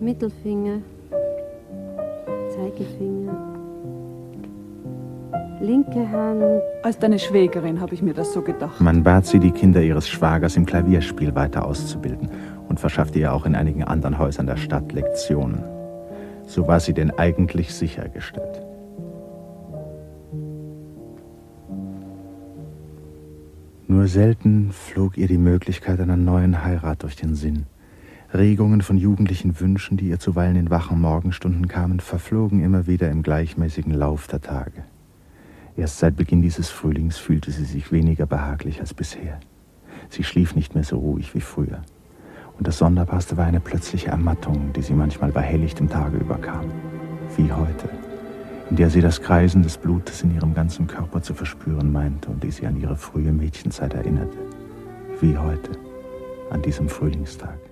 Mittelfinger, Zeigefinger, linke Hand. Als deine Schwägerin habe ich mir das so gedacht. Man bat sie, die Kinder ihres Schwagers im Klavierspiel weiter auszubilden und verschaffte ihr auch in einigen anderen Häusern der Stadt Lektionen. So war sie denn eigentlich sichergestellt. Nur selten flog ihr die Möglichkeit einer neuen Heirat durch den Sinn. Regungen von jugendlichen Wünschen, die ihr zuweilen in wachen Morgenstunden kamen, verflogen immer wieder im gleichmäßigen Lauf der Tage. Erst seit Beginn dieses Frühlings fühlte sie sich weniger behaglich als bisher. Sie schlief nicht mehr so ruhig wie früher. Und das Sonderbarste war eine plötzliche Ermattung, die sie manchmal bei helllichtem Tage überkam. Wie heute, in der sie das Kreisen des Blutes in ihrem ganzen Körper zu verspüren meinte und die sie an ihre frühe Mädchenzeit erinnerte. Wie heute, an diesem Frühlingstag.